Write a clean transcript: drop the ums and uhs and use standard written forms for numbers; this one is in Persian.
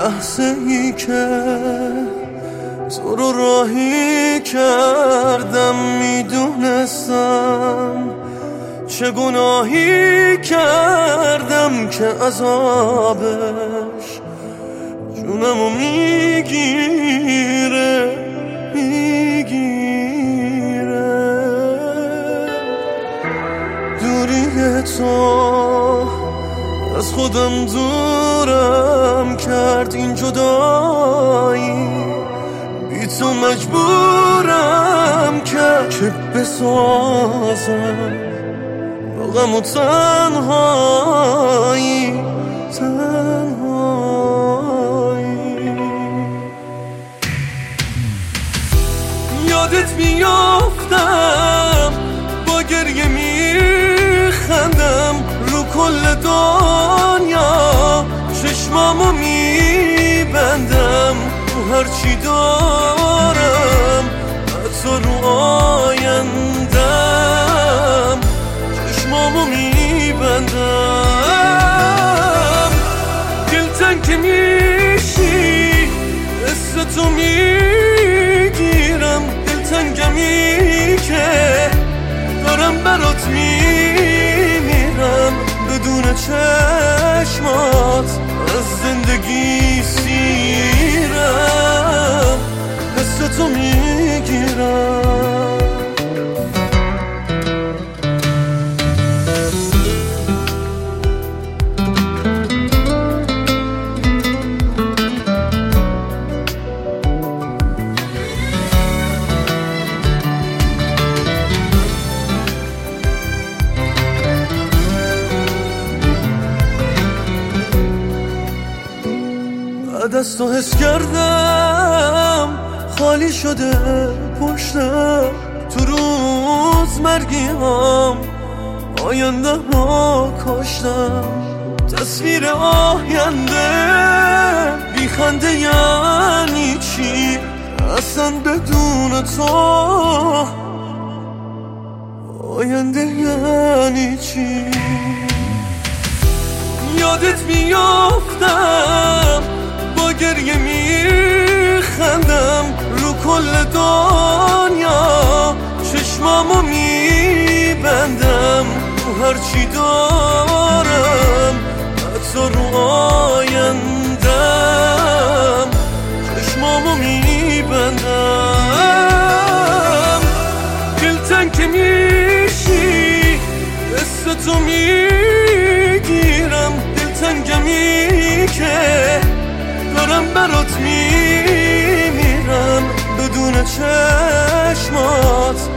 لحظه ای که تو رو راهی کردم میدونستم چه گناهی کردم که عذابش جونمو میگیره دوری تو از خودم دورم کرد این جدایی بی تو مجبورم کرد که بسازم غم و تنهایی یادت میافتم با گریه میخندم رو کل دنیا چشمامو میبندم تو هرچی دارم حتی رو آیندم چشمامو میبندم دلتنگ که میشی قصه تو میگیرم دلتنگمی که دارم برات میمیرم بدون چشمات از زندگی سیرم حس تو میگیرم بعد از تو حس کردم خالی شده پشتم تو روز مرگیام آینده ها کاشتم تصویر آینده بی خنده یعنی چی اصلا بدون تو آینده یعنی چی یادت میافتم با گریه میخندم رو کل دنیا چشمامو میبندم تو هرچی دارم حتی رو آیندم چشمامو میبندم دلتنگ که میشی قصه تو میگیرم دلتنگمی که دارم برات میمیرم بدون چشمات